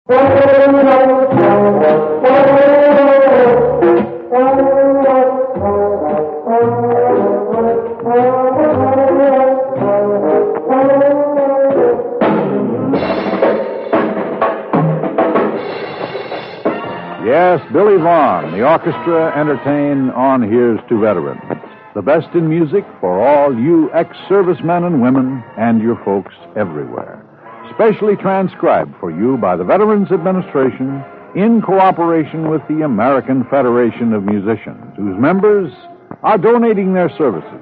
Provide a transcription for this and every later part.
Yes, Billy Vaughn, the orchestra, entertain on Here's to Veterans. The best in music for all you ex-servicemen and women and your folks everywhere. Specially transcribed for you by the Veterans Administration in cooperation with the American Federation of Musicians, whose members are donating their services.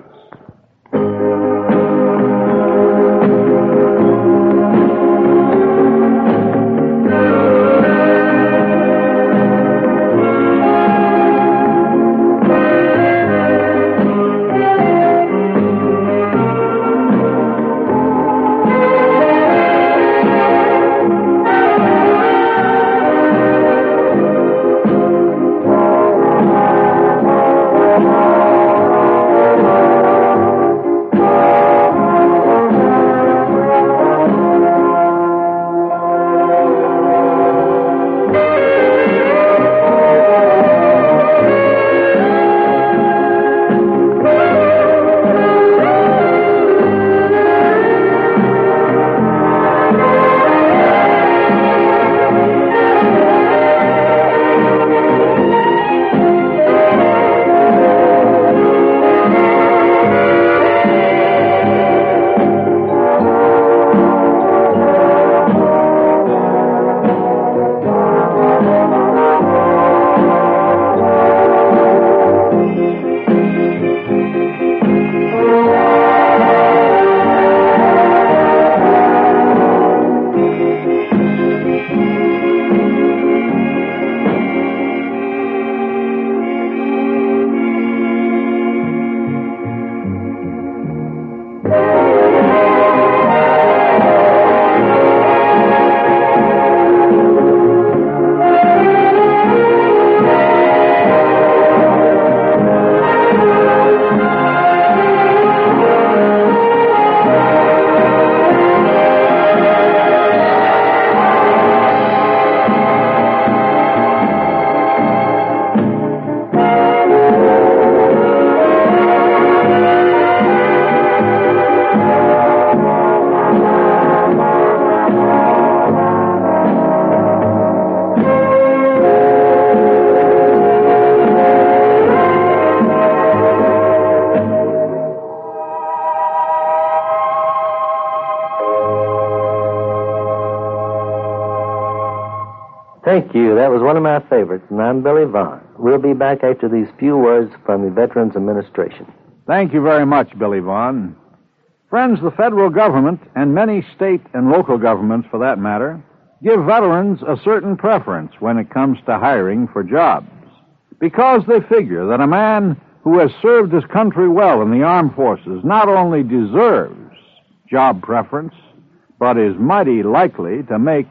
Thank you. That was one of my favorites, and I'm Billy Vaughn. We'll be back after these few words from the Veterans Administration. Thank you very much, Billy Vaughn. Friends, the federal government, and many state and local governments for that matter, give veterans a certain preference when it comes to hiring for jobs, because they figure that a man who has served his country well in the armed forces not only deserves job preference, but is mighty likely to make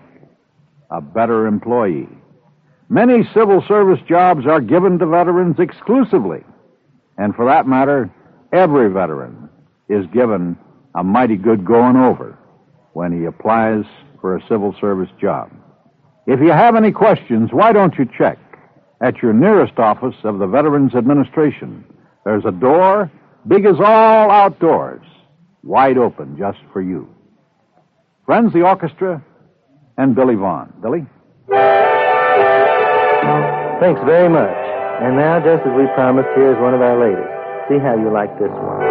a better employee. Many civil service jobs are given to veterans exclusively, and for that matter, every veteran is given a mighty good going over when he applies for a civil service job. If you have any questions, why don't you check at your nearest office of the Veterans Administration? There's a door, big as all outdoors, wide open just for you. Friends, the orchestra and Billy Vaughn. Billy? Thanks very much. And now, just as we promised, here's one of our ladies. See how you like this one.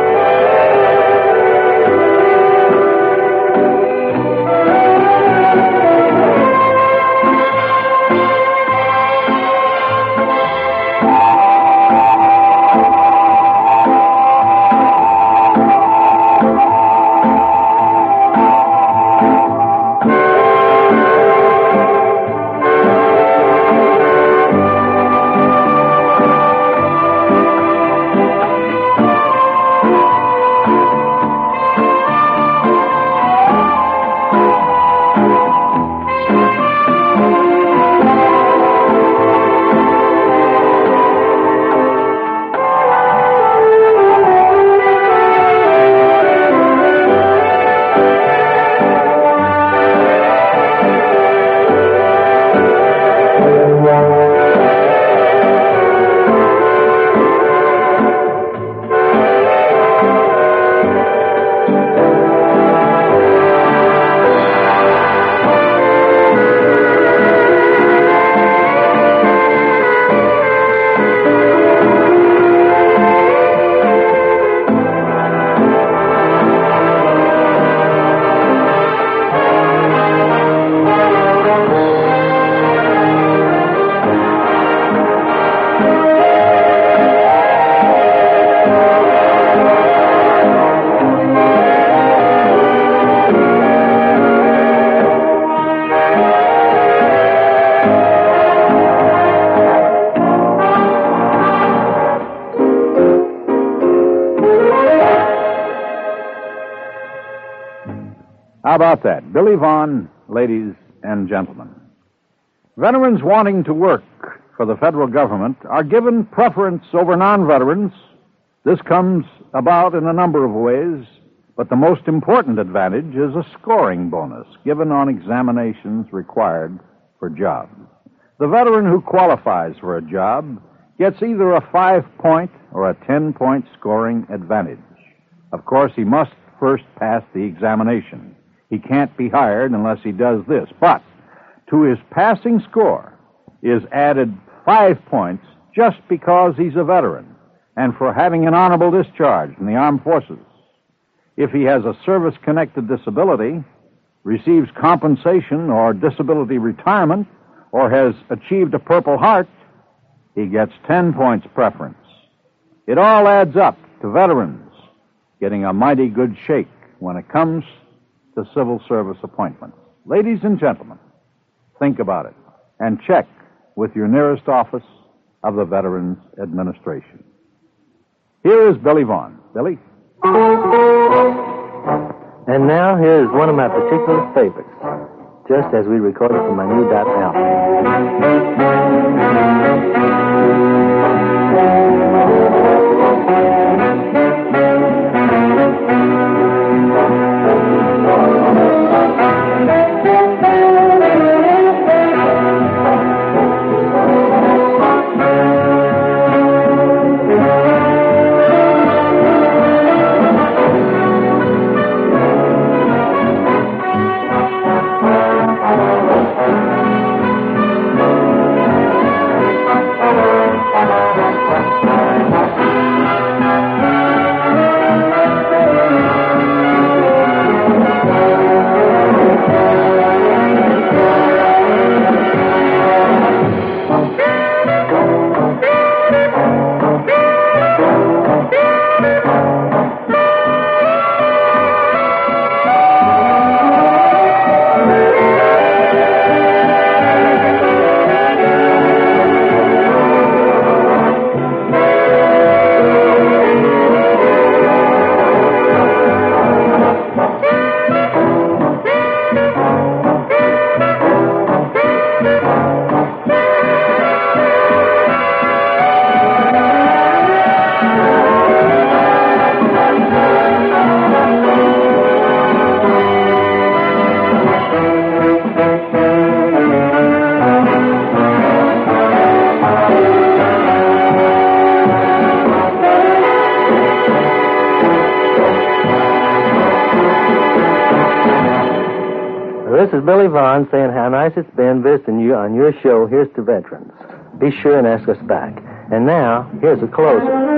How about that? Billy Vaughn, ladies and gentlemen. Veterans wanting to work for the federal government are given preference over non-veterans. This comes about in a number of ways, but the most important advantage is a scoring bonus given on examinations required for jobs. The veteran who qualifies for a job gets either a 5-point or a 10-point scoring advantage. Of course, he must first pass the examination. He can't be hired unless he does this. But to his passing score is added 5 points just because he's a veteran and for having an honorable discharge in the armed forces. If he has a service-connected disability, receives compensation or disability retirement, or has achieved a Purple Heart, he gets 10 points preference. It all adds up to veterans getting a mighty good shake when it comes to civil service appointments. Ladies and gentlemen, think about it and check with your nearest office of the Veterans Administration. Here is Billy Vaughn. Billy? And now here's one of my particular favorites, just as we recorded for my new Dot This is Billy Vaughn saying how nice it's been visiting you on your show, Here's to Veterans. Be sure and ask us back. And now, here's a closer.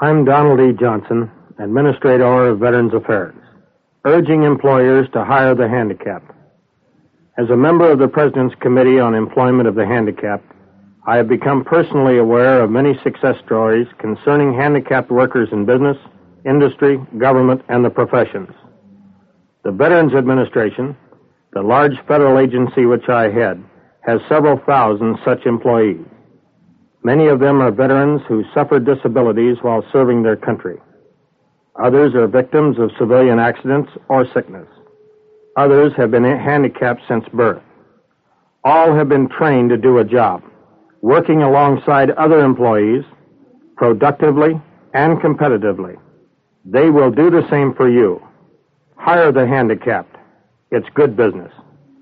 I'm Donald E. Johnson, Administrator of Veterans Affairs, urging employers to hire the handicapped. As a member of the President's Committee on Employment of the Handicapped, I have become personally aware of many success stories concerning handicapped workers in business, industry, government, and the professions. The Veterans Administration, the large federal agency which I head, has several thousand such employees. Many of them are veterans who suffered disabilities while serving their country. Others are victims of civilian accidents or sickness. Others have been handicapped since birth. All have been trained to do a job, working alongside other employees, productively and competitively. They will do the same for you. Hire the handicapped. It's good business.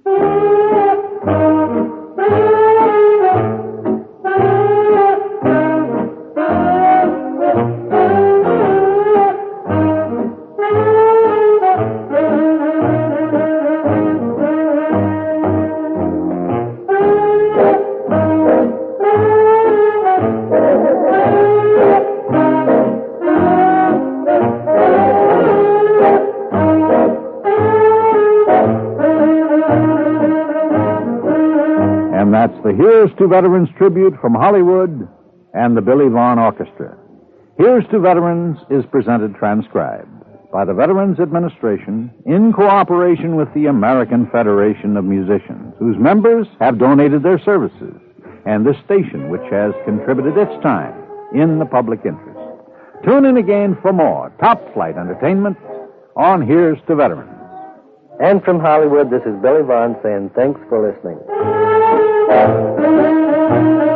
And that's the Here's to Veterans tribute from Hollywood and the Billy Vaughn Orchestra. Here's to Veterans is presented transcribed by the Veterans Administration in cooperation with the American Federation of Musicians, whose members have donated their services, and this station, which has contributed its time in the public interest. Tune in again for more top-flight entertainment on Here's to Veterans. And from Hollywood, this is Billy Vaughn saying thanks for listening.